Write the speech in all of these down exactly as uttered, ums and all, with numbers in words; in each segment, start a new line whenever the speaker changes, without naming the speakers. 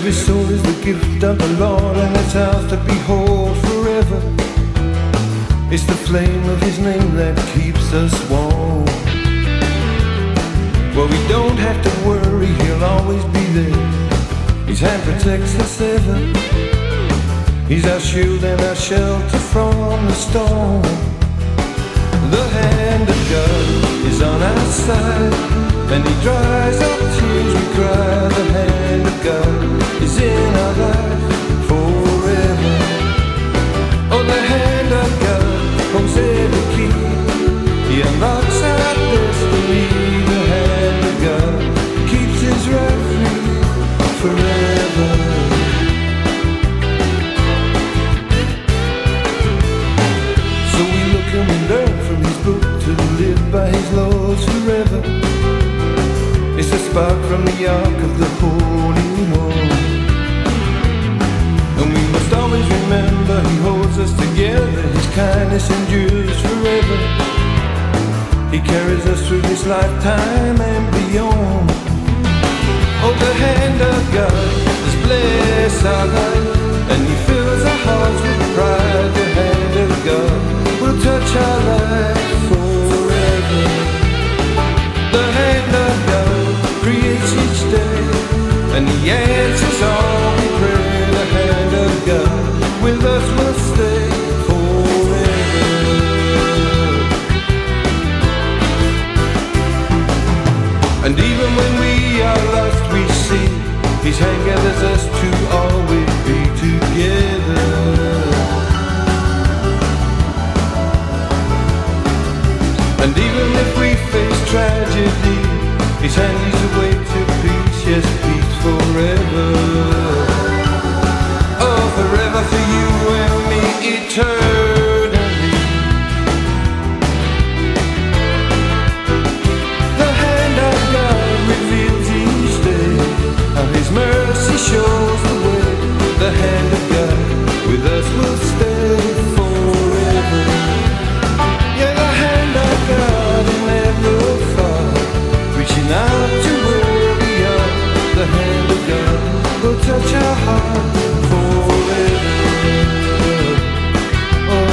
Every soul is the gift of the Lord, and it's ours to behold forever. It's the flame of His name that keeps us warm. Well, we don't have to worry, He'll always be there. His hand protects us ever. He's our shield and our shelter from the storm. The hand of God is on our side, and He dries our tears we cry. The hand of God is in our life forever. Oh, the hand of God holds every key. He unlocks our destiny. The hand of God keeps His refuge forever. So we look and we learn from His book to live by His laws forever. It's a spark from the ark of the Holy One. And we must always remember He holds us together. His kindness endures forever. He carries us through this lifetime and beyond. Oh, the hand of God has blessed our life, and He fills our hearts with pride. The hand of God will touch our life forever. The hand of God creates each day, and He answers all we pray. The hand of God with us will stay forever. And even when we are lost, we see His hand gathers us to always be together. And even if we face tragedy, His hand leads the way to peace, yes, peace forever. Oh, forever for you and me, eternally. The hand of God reveals each day how His mercy shows the way. The hand of God with us will stay forever. Yeah, the hand of God will never fall, reaching out to where we are. The hand of God will touch our heart forever. Oh,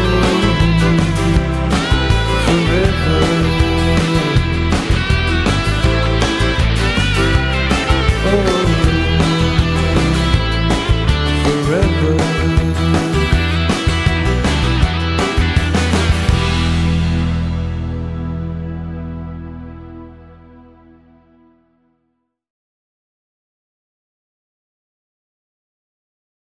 forever. Oh, forever.